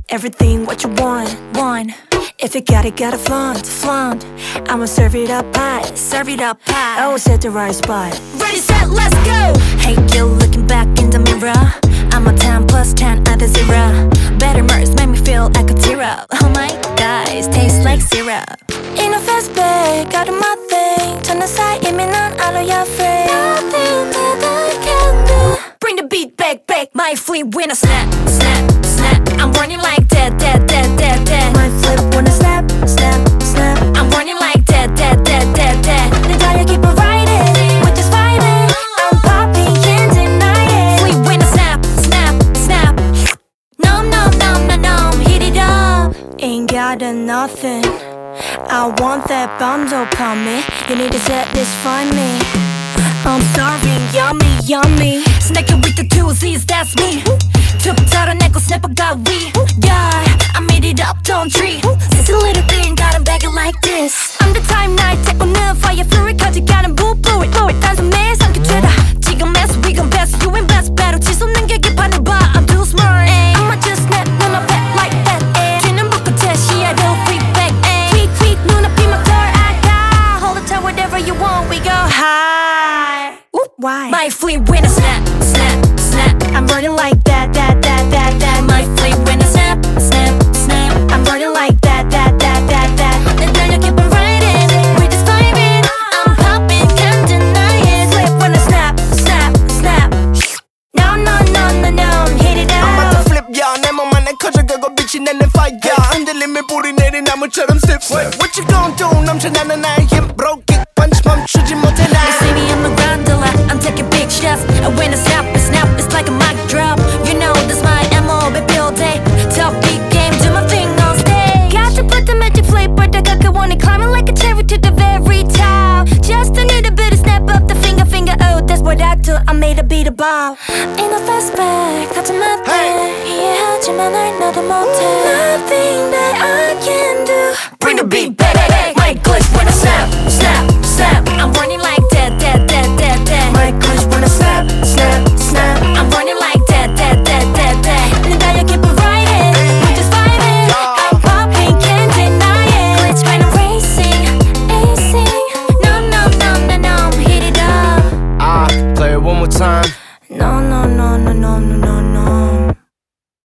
Everything what you want. If you got it, gotta flaunt. I'ma serve it up high. Oh, set the right spot. Ready, set, let's go. Hey, you looking back in the mirror. I'm a 10 plus 10 at the 0. Better merch make me feel like a tear up. Oh my gosh, tastes like syrup. In a fast bag, got my thing. turn aside, 이미 난 알아 you're free. Nothing that I can do. Bring the beat back, my fleet when I snap. I'm running like that. My flip when I snap. I'm running like that. 내 달려 keep it riding, we're just vibing. I'm popping, can't deny it. Fleet when I snap. No, hit it up. Ain't got nothing. I want that bomb, don't pump me. You need to satisfy me. I'm starving, yummy. Snack it with the two Z's, that's me. 툭 털어내고 snapper 위. Yeah, I made it up, don't treat. It's a little thing, gotta bag it like this. I'm the time night, take on the fire fury. 가져가는 fluid. 단숨에 삼켜죄다. 지금 mess, we gon' best. You ain't best, battle. 치솟는 게 개판을 봐. I'm too smart. I'ma just snap, 눈 앞에 like that. 튀는 벚꽃에 시야로 feedback. Tweet, 눈앞이 막 돌아가. Hold the time, whatever you want, we go high. Ooh, why? My fleet when I snap. I'm running like that. My fleet when I snap. I'm running like that. 내 달려 keep on riding, we're just vibing. I'm popping, can't deny it. Flip when I snap. No, hit it out. I'm about to flip, ya. 내 몸 안에 커져가고 빛이 나는 fire. 흔들림에 불이 내린 나무처럼 stiff. What you gon' do? 넘쳐나는 나의 힘. Broke it, punch 멈추지 못해 나. You see me, I'm a gondola, I'm taking big shots. And when I snap, it's like a mic drop. You know that's my MO, baby all day. Top big game, do my thing on stage. Got to put the magic flavor. I want it climbing like a cherry to the very top. Just a little bit of snap up the finger. Oh, that's what I do. I made a beat about. In a fast bag, got to my thing. 이해하지만 날 너도 못해. Nothing that I can do. Bring the beat back, my glitch when I snap.